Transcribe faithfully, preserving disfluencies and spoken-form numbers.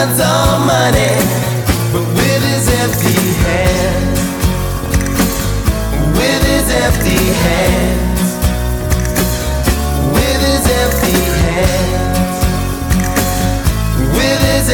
lots of money, but with his empty hand, with his empty hand.